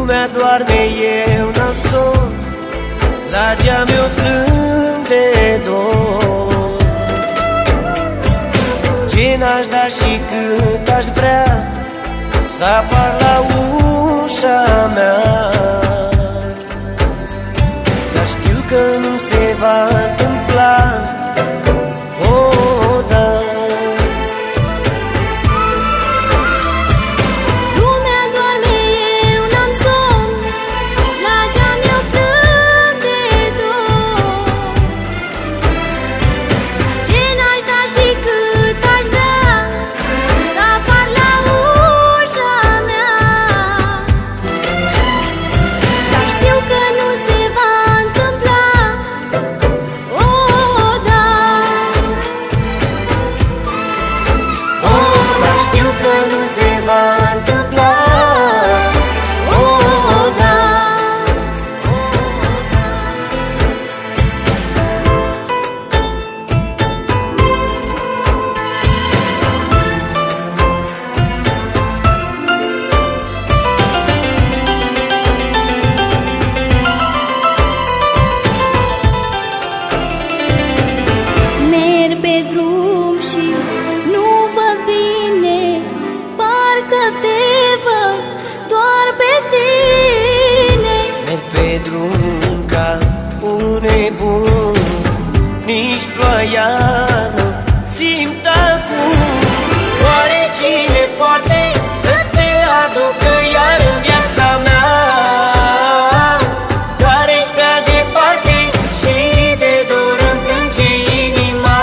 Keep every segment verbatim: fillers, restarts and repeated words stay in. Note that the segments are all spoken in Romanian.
Lumea doarme, eu n-am somn, la geam eu plâng de dor. Ce n-aș da și cât aș vrea să apar la ușa mea, dar știu că nu se va întâmpla. Oh, da. Lumea doarme, eu n-am somn, la geam eu plâng de dor. Ce n-aș da și cât aș vrea să apar la ușa mea, dar știu că nu se va întâmpla. Oh, da. Oh, dar știu că nu se va întâmpla. Oh, da. Merg pe drum și nu văd bine, parcă te văd doar pe tine. Merg pe drum ca un nebun, nici ploaia nu simt acum. Oare cine poate să te aducă iar în viața mea, care ești prea departe și de dor îmi plânge inima?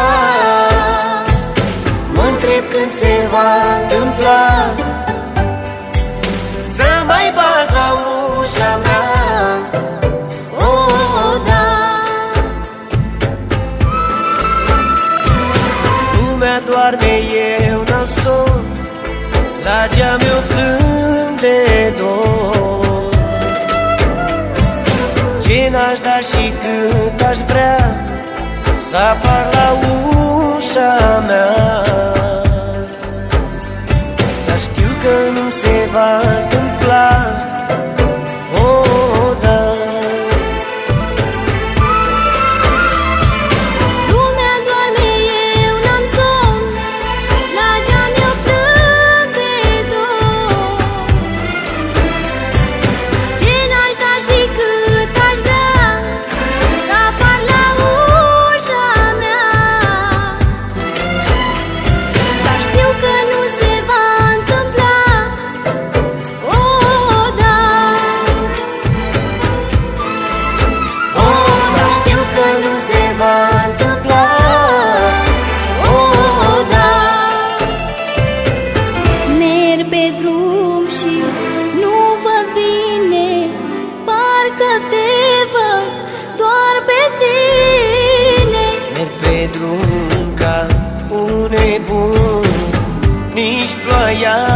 Mă întreb când se va întâmpla să mai bați la ușa mea. Oh, da. Lumea doarme, eu n-am somn, la geam eu plâng de dor. Ce n-aș da și cât aș vrea să apar la ușa mea, dar știu că nu se va întâmpla. Oh, da. Lumea doarme, eu n-am somn, la geam eu plâng de dor. Ce n-aș da și cât aș vrea să apar la ușa mea, dar știu că nu se va întâmpla. Oh, da. Oh, dar știu că nu se va întâmpla. Oh, da. Merg pe drum și nu văd bine, parcă te văd doar pe tine. Merg pe drum ca un nebun, nici ploaia